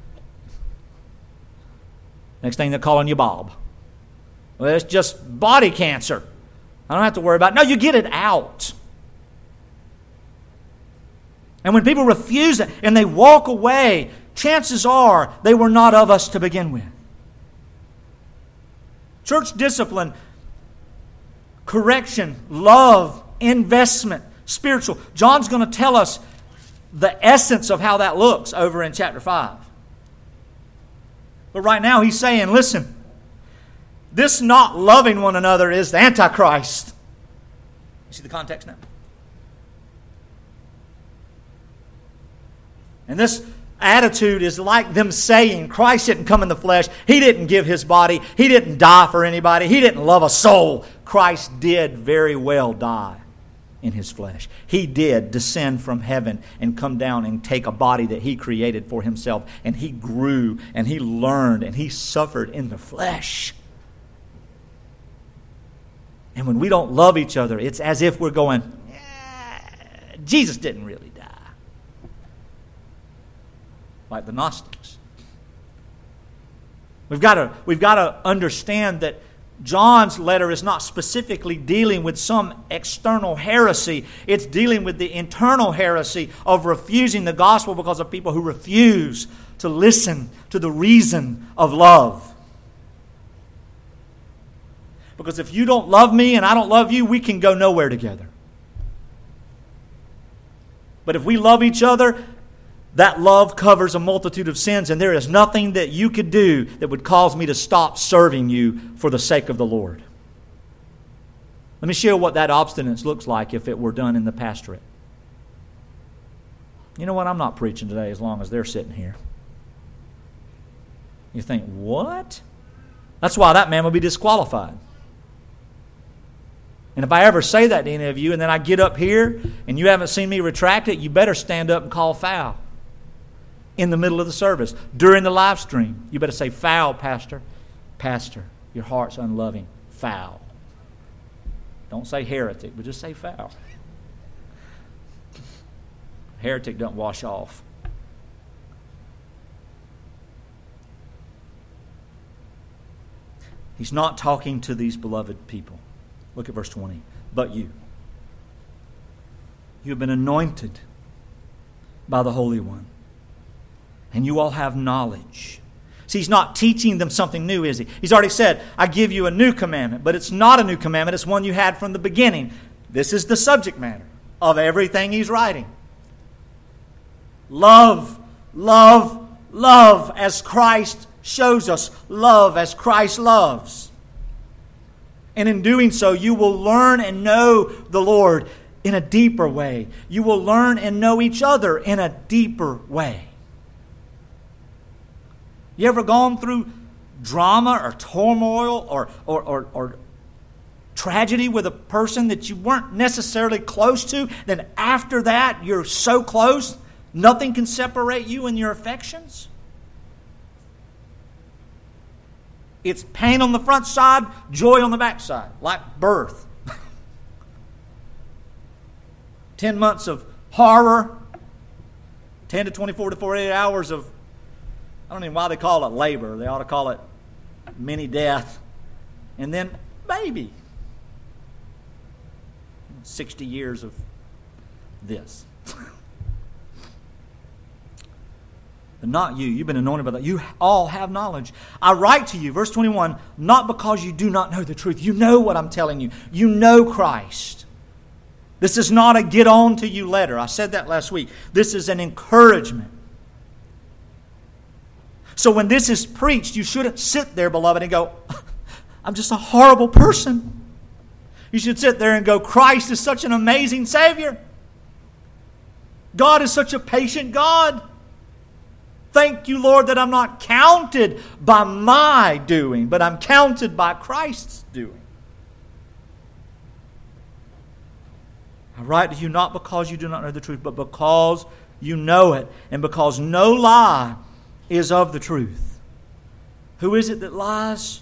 Next thing they're calling you Bob. Well, it's just body cancer. I don't have to worry about it. No, you get it out. And when people refuse it and they walk away, chances are they were not of us to begin with. Church discipline, correction, love, investment, spiritual. John's going to tell us the essence of how that looks over in chapter 5. But right now he's saying, listen, this not loving one another is the Antichrist. You see the context now? And this attitude is like them saying, Christ didn't come in the flesh. He didn't give His body. He didn't die for anybody. He didn't love a soul. Christ did very well die in His flesh. He did descend from heaven and come down and take a body that He created for Himself. And He grew and He learned and He suffered in the flesh. And when we don't love each other, it's as if we're going, Jesus didn't really die. Like the Gnostics. We've got to understand that John's letter is not specifically dealing with some external heresy. It's dealing with the internal heresy of refusing the gospel because of people who refuse to listen to the reason of love. Because if you don't love me and I don't love you, we can go nowhere together. But if we love each other, that love covers a multitude of sins, and there is nothing that you could do that would cause me to stop serving you for the sake of the Lord. Let me show you what that obstinance looks like if it were done in the pastorate. You know what? I'm not preaching today as long as they're sitting here. You think, what? That's why that man will be disqualified. And if I ever say that to any of you and then I get up here and you haven't seen me retract it, you better stand up and call foul. In the middle of the service, during the live stream, you better say, foul, Pastor. Pastor, your heart's unloving. Foul. Don't say heretic, but just say foul. Heretic don't wash off. He's not talking to these beloved people. Look at verse 20. But you have been anointed by the Holy One. And you all have knowledge. See, He's not teaching them something new, is He? He's already said, I give you a new commandment. But it's not a new commandment. It's one you had from the beginning. This is the subject matter of everything He's writing. Love, love, love as Christ shows us. Love as Christ loves. And in doing so, you will learn and know the Lord in a deeper way. You will learn and know each other in a deeper way. You ever gone through drama or turmoil or tragedy with a person that you weren't necessarily close to? Then after that, you're so close, nothing can separate you and your affections? It's pain on the front side, joy on the back side, like birth. 10 months of horror, 10 to 24 to 48 hours of, I don't know why they call it labor. They ought to call it mini death. And then baby. 60 years of this. But not you. You've been anointed by that. You all have knowledge. I write to you, verse 21, not because you do not know the truth. You know what I'm telling you. You know Christ. This is not a get on to you letter. I said that last week. This is an encouragement. So when this is preached, you shouldn't sit there, beloved, and go, I'm just a horrible person. You should sit there and go, Christ is such an amazing Savior. God is such a patient God. Thank you, Lord, that I'm not counted by my doing, but I'm counted by Christ's doing. I write to you not because you do not know the truth, but because you know it, and because no lie is of the truth. Who is it that lies?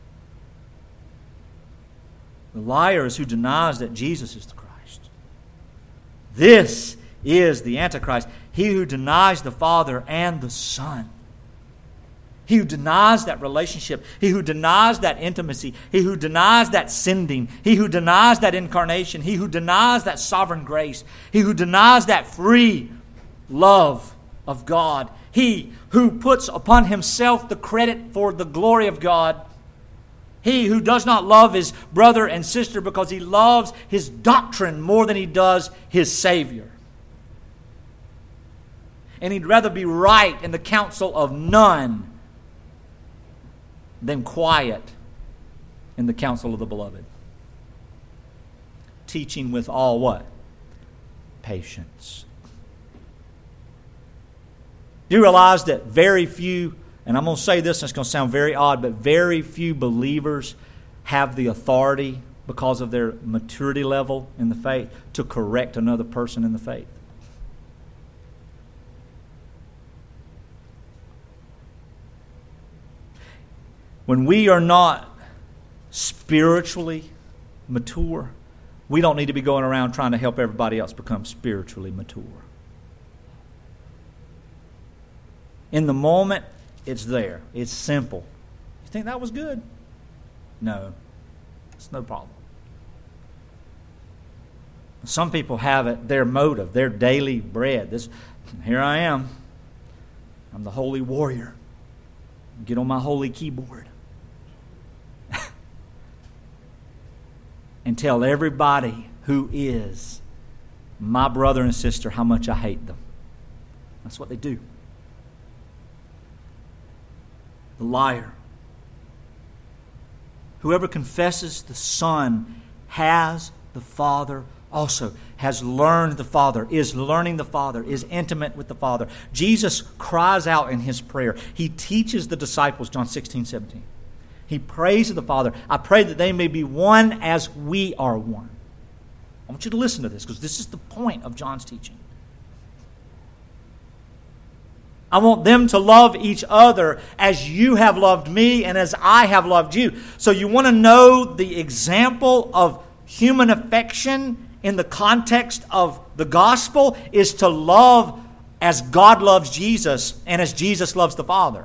The liar is who denies that Jesus is the Christ. This is the Antichrist, he who denies the Father and the Son. He who denies that relationship, he who denies that intimacy, he who denies that sending, he who denies that incarnation, he who denies that sovereign grace, he who denies that free love of God, he who puts upon himself the credit for the glory of God, he who does not love his brother and sister because he loves his doctrine more than he does his Savior. And he'd rather be right in the counsel of none than quiet in the counsel of the beloved. Teaching with all what? Patience. Do you realize that very few, and I'm going to say this and it's going to sound very odd, but very few believers have the authority because of their maturity level in the faith, to correct another person in the faith. When we are not spiritually mature, we don't need to be going around trying to help everybody else become spiritually mature. In the moment, it's there. It's simple. You think that was good? No. It's no problem. Some people have it, their motive, their daily bread. Here I am. I'm the holy warrior. Get on my holy keyboard. And tell everybody who is my brother and sister how much I hate them. That's what they do. The liar. Whoever confesses the Son has the Father also, has learned the Father, is learning the Father, is intimate with the Father. Jesus cries out in His prayer. He teaches the disciples, John 16:17. He prays to the Father, I pray that they may be one as we are one. I want you to listen to this, because this is the point of John's teaching. I want them to love each other as you have loved me and as I have loved you. So you want to know the example of human affection in the context of the gospel is to love as God loves Jesus and as Jesus loves the Father.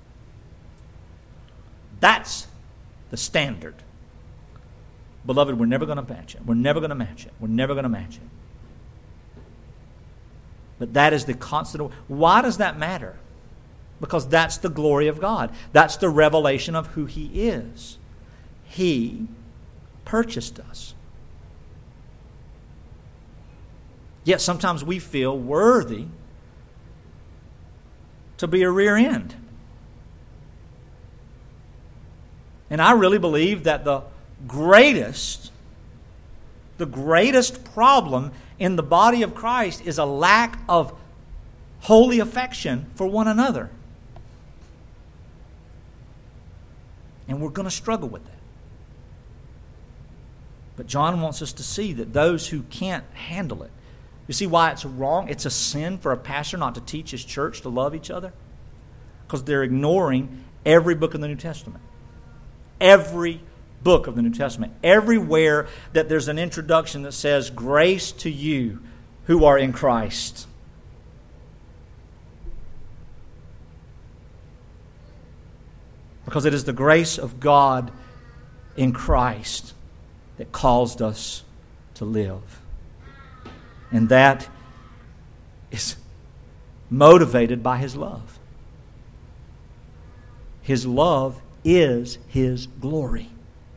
That's the standard. Beloved, we're never going to match it. We're never going to match it. We're never going to match it. But that is the constant. Why does that matter? Because that's the glory of God. That's the revelation of who He is. He purchased us. Yet sometimes we feel worthy to be a rear end. And I really believe that the greatest problem in the body of Christ is a lack of holy affection for one another. And we're going to struggle with that. But John wants us to see that those who can't handle it, you see why it's wrong? It's a sin for a pastor not to teach his church to love each other? Because they're ignoring every book in the New Testament. Every book of the New Testament. Everywhere that there's an introduction that says, grace to you who are in Christ. Because it is the grace of God in Christ that caused us to live. And that is motivated by His love. His love is His glory.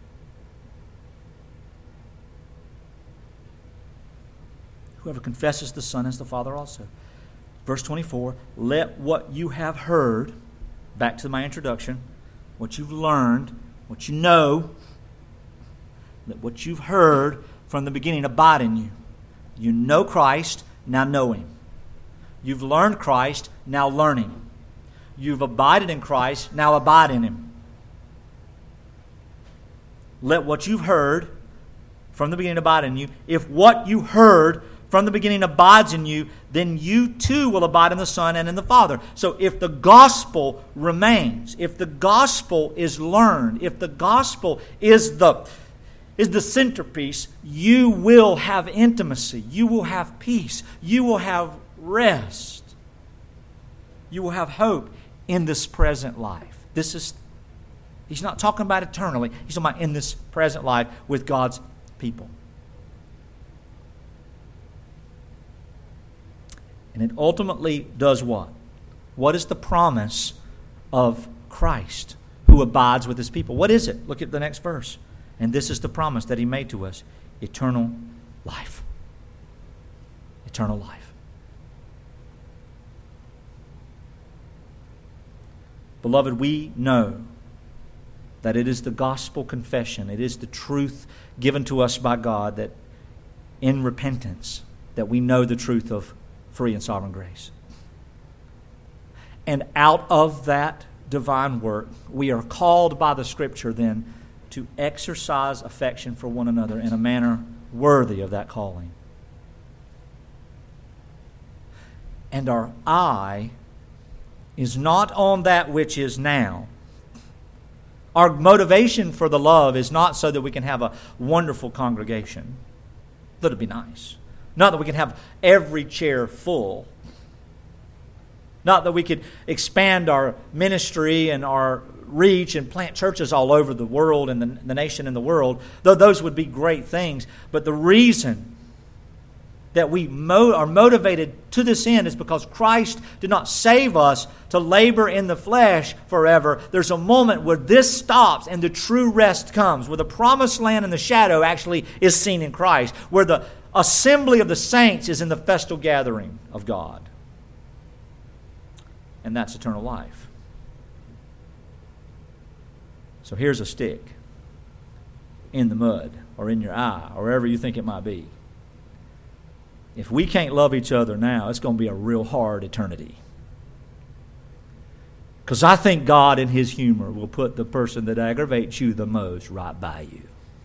Whoever confesses the Son has the Father also. Verse 24, let what you have heard, back to my introduction, what you've learned, what you know, let what you've heard from the beginning abide in you. You know Christ, now know Him. You've learned Christ, now learn Him. You've abided in Christ, now abide in Him. Let what you've heard from the beginning abide in you. If what you heard from the beginning abides in you, then you too will abide in the Son and in the Father. So if the gospel remains, if the gospel is learned, if the gospel is the centerpiece, you will have intimacy. You will have peace. You will have rest. You will have hope in this present life. He's not talking about eternally. He's talking about in this present life with God's people. And it ultimately does what? What is the promise of Christ who abides with His people? What is it? Look at the next verse. And this is the promise that He made to us. Eternal life. Eternal life. Beloved, we know that it is the gospel confession, it is the truth given to us by God that in repentance that we know the truth of free and sovereign grace. And out of that divine work, we are called by the Scripture then to exercise affection for one another in a manner worthy of that calling. And our eye is not on that which is now. Our motivation for the love is not so that we can have a wonderful congregation. That'd be nice. Not that we can have every chair full. Not that we could expand our ministry and our reach and plant churches all over the world and the nation and the world, though those would be great things. But the reason that we are motivated to this end is because Christ did not save us to labor in the flesh forever. There's a moment where this stops and the true rest comes, where the promised land and the shadow actually is seen in Christ, where the assembly of the saints is in the festal gathering of God. And that's eternal life. So here's a stick in the mud or in your eye or wherever you think it might be. If we can't love each other now, it's going to be a real hard eternity. Because I think God in His humor will put the person that aggravates you the most right by you.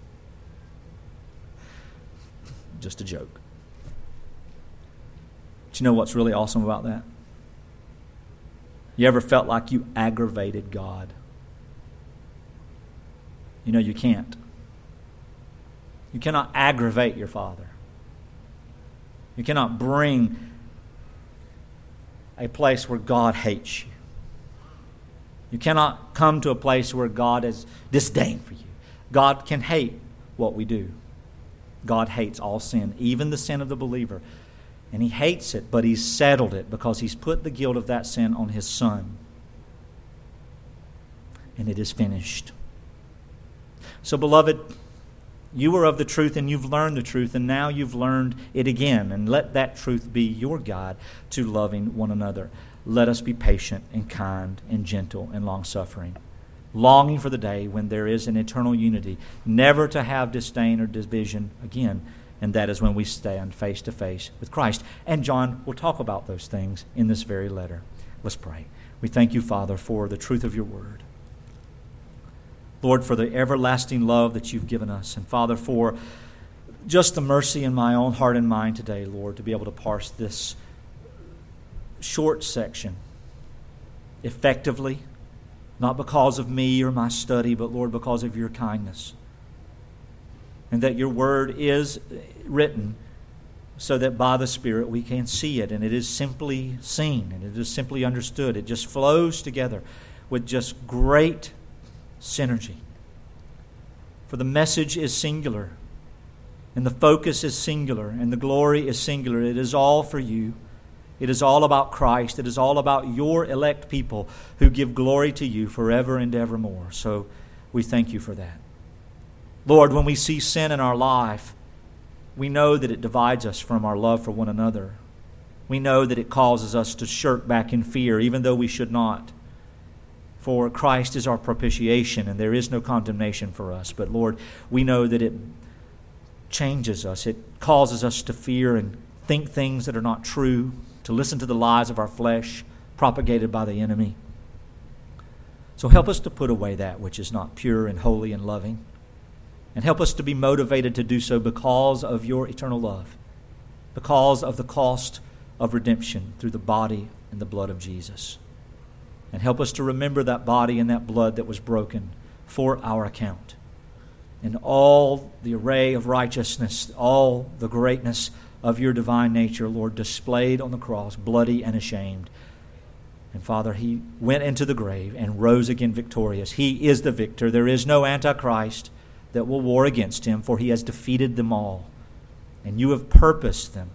Just a joke. But you know what's really awesome about that? You ever felt like you aggravated God? You know you can't. You cannot aggravate your Father. You cannot bring a place where God hates you. You cannot come to a place where God has disdain for you. God can hate what we do. God hates all sin, even the sin of the believer. And He hates it, but He's settled it because He's put the guilt of that sin on His Son. And it is finished. So, beloved, you are of the truth and you've learned the truth, and now you've learned it again. And let that truth be your guide to loving one another. Let us be patient and kind and gentle and long-suffering, longing for the day when there is an eternal unity, never to have disdain or division again. And that is when we stand face to face with Christ. And John will talk about those things in this very letter. Let's pray. We thank you, Father, for the truth of your word. Lord, for the everlasting love that you've given us. And Father, for just the mercy in my own heart and mind today, Lord, to be able to parse this short section effectively, not because of me or my study, but Lord, because of your kindness. And that your word is written so that by the Spirit we can see it, and it is simply seen, and it is simply understood. It just flows together with just great synergy. For the message is singular, and the focus is singular, and the glory is singular. It is all for you. It is all about Christ. It is all about your elect people who give glory to you forever and evermore. So we thank you for that. Lord, when we see sin in our life, we know that it divides us from our love for one another. We know that it causes us to shirk back in fear, even though we should not. For Christ is our propitiation, and there is no condemnation for us. But Lord, we know that it changes us. It causes us to fear and think things that are not true, to listen to the lies of our flesh propagated by the enemy. So help us to put away that which is not pure and holy and loving. And help us to be motivated to do so because of your eternal love, because of the cost of redemption through the body and the blood of Jesus. And help us to remember that body and that blood that was broken for our account. And all the array of righteousness, all the greatness of your divine nature, Lord, displayed on the cross, bloody and ashamed. And Father, He went into the grave and rose again victorious. He is the victor. There is no Antichrist that will war against Him, for He has defeated them all. And you have purposed them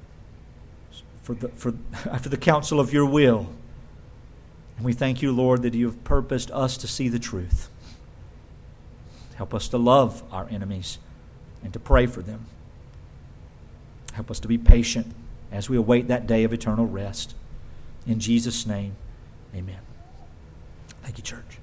after the counsel of your will. And we thank you, Lord, that you have purposed us to see the truth. Help us to love our enemies and to pray for them. Help us to be patient as we await that day of eternal rest. In Jesus' name, amen. Thank you, church.